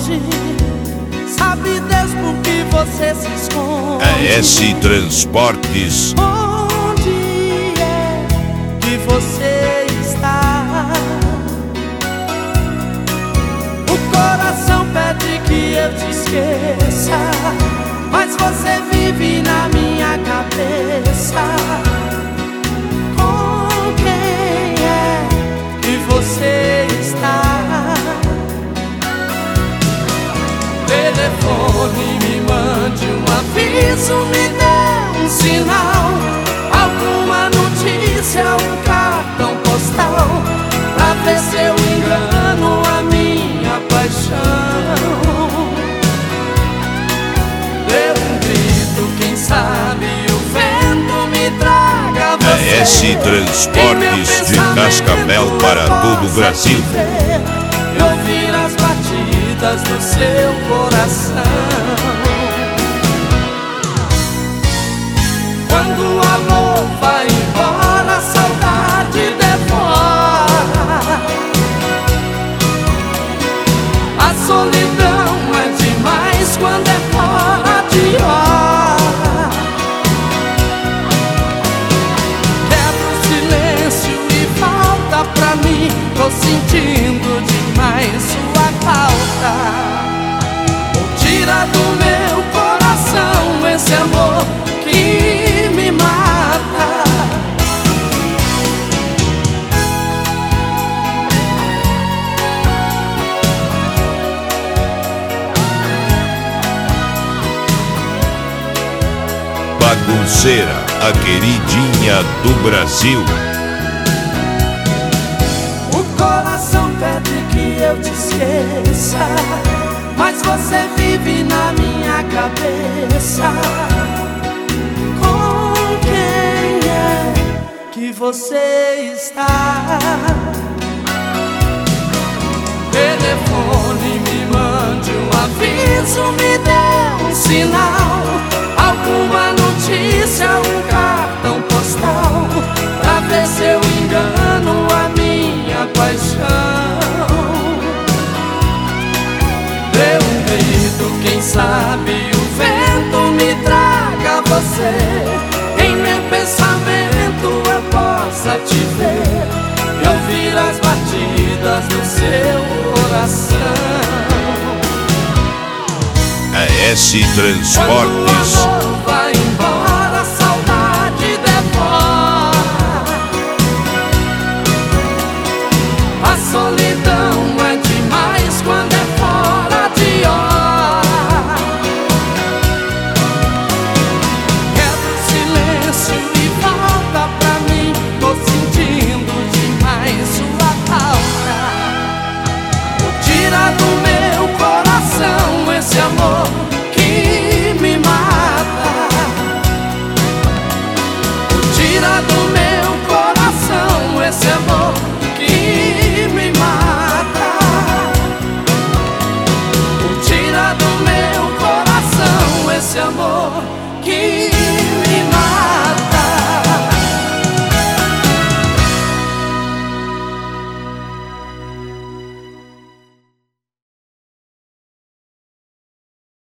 longe. Sabe Deus por que você se esconde? A S Transportes. Onde é que você está? O coração pede que eu te esqueça, mas você vive na minha cabeça. Com quem é que você está? Telefone, me mande um aviso, me dê um sinal, alguma notícia, um cartão postal, pra ver se eu engano a minha paixão. Dê um grito, quem sabe o vento me traga você. A S Transportes de Cascavel para todo o Brasil. E ouvir as batidas do seu coração. Quando o amor vai embora, a saudade devora. A solidão é demais quando é fora de hora. Quebra o silêncio e volta pra mim. Tô sentindo demais sua falta. Ou tira do meu coração esse amor que me mata. Bagunceira, a queridinha do Brasil. O coração pede que eu te esqueça, mas você vive na minha cabeça. Com quem é que você está? Telefone, me mande um aviso, me dê um sinal, alguma notícia, um cartão postal, pra ver se eu engano a minha paixão. Dê um grito, quem sabe o vento me traga você. Em meu pensamento eu possa te ver e ouvir as batidas do seu coração. A S Transportes.